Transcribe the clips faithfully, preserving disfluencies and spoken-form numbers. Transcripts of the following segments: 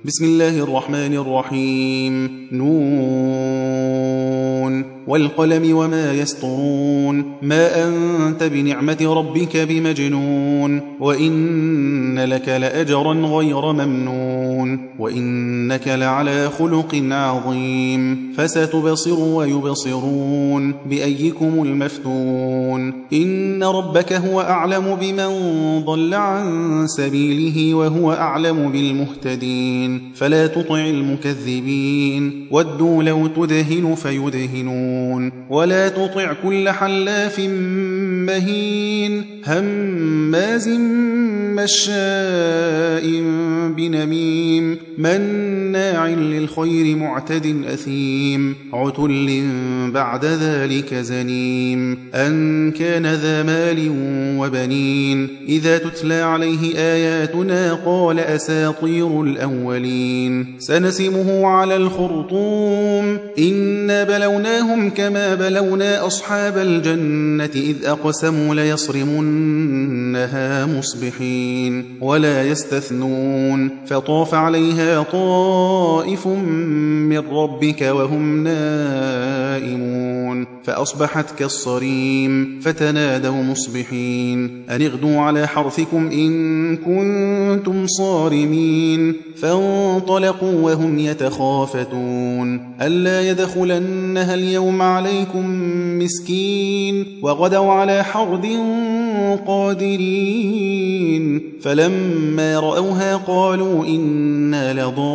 بسم الله الرحمن الرحيم. نون والقلم وما يسطرون ما أنت بنعمة ربك بمجنون وإن لك لأجرا غير ممنون وإنك لعلى خلق عظيم فستبصر ويبصرون بأيكم المفتون إن ربك هو أعلم بمن ضل عن سبيله وهو أعلم بالمهتدين فلا تطع المكذبين ودوا لو تدهن فيدهنون ولا تطع كل حلاف مهين هماز مشاء بنميم مناع للخير معتد أثيم عتل بعد ذلك زنيم أن كان ذا مال وبنين إذا تتلى عليه آياتنا قال أساطير الأولين سنسمه على الخرطوم إنا بلوناهم كما بلونا أصحاب الجنة إذ أقسموا ليصرمنها مصبحين ولا يستثنون فطاف عليها طائف من ربك وهم نائمون فأصبحت كالصريم فتنادوا مصبحين أن اغدوا على حرثكم إن كنتم صارمين فانطلقوا وهم يتخافتون ألا يدخلنها اليوم عليكم مسكين وغدوا على حرد قادرين فلما رأوها قالوا إنا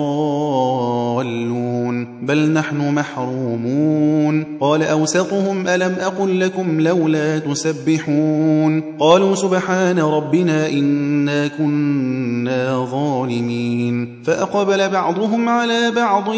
لضالون بل نحن محرومون قال أوسطهم ألم أقل لكم لولا تسبحون قالوا سبحان ربنا إنا كنا ظالمين فأقبل بعضهم على بعض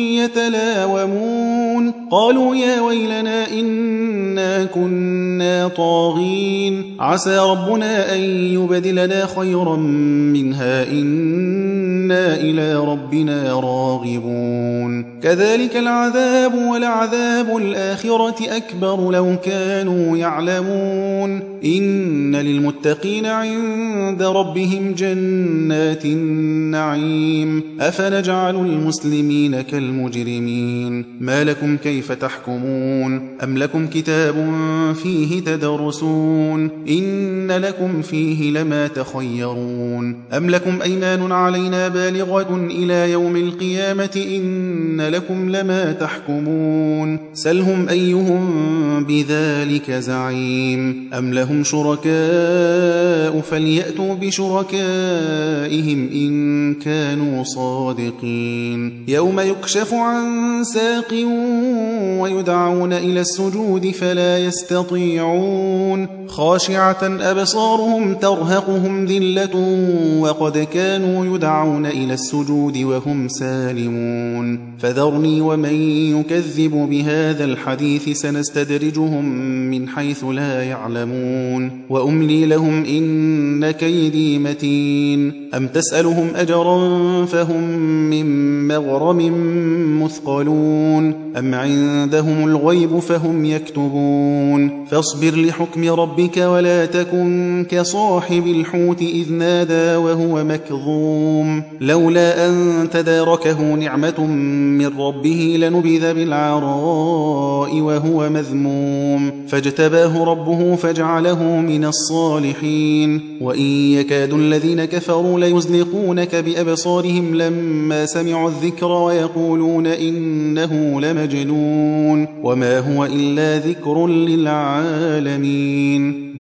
يتلاومون قالوا يا ويلنا إنا كنا طاغين عسى ربنا أن يبدلنا خيرا منها إنا إلى ربنا راغبون كذلك العذاب ولعذاب الآخرة أكبر لو كانوا يعلمون إن للمتقين عند ربهم جنات النعيم أفنجعل المسلمين كالمجرمين ما لكم كيف تحكمون أم لكم كتاب فيه تدرسون إن لكم فيه لما تخيرون أم لكم أيمان علينا بالغة إلى يوم القيامة إن لكم لما تحكمون سلهم أيهم بذلك زعيم أم لهم شركاء فليأتوا بشركائهم إن كانوا صادقين يوم يكشف عن ساق ويدعون إلى السجود فلا يستطيعون خاشعة أبصارهم ترهقهم ذلة وقد كانوا يدعون إلى السجود وهم سالمون فذرني ومن يكذب بهذا الحديث سنستدرجهم من حيث لا يعلمون وأملي لهم إن كيدي متين أم تسألهم أجرا فهم من مغرم مثقلون أم عندهم الغيب فهم يكتبون فاصبر لحكم ربك ولا تكن كصاحب الحوت إذ نادى وهو مكظوم لولا أن تداركه نعمة من ربه لنبذ بالعراء وهو مذموم فاجتباه ربه فاجعله من الصالحين وإن يكاد الذين كفروا ليزلقونك بأبصارهم لما سمعوا الذكر ويقولون إنه لمجنون وما هو إلا ذكر للعالمين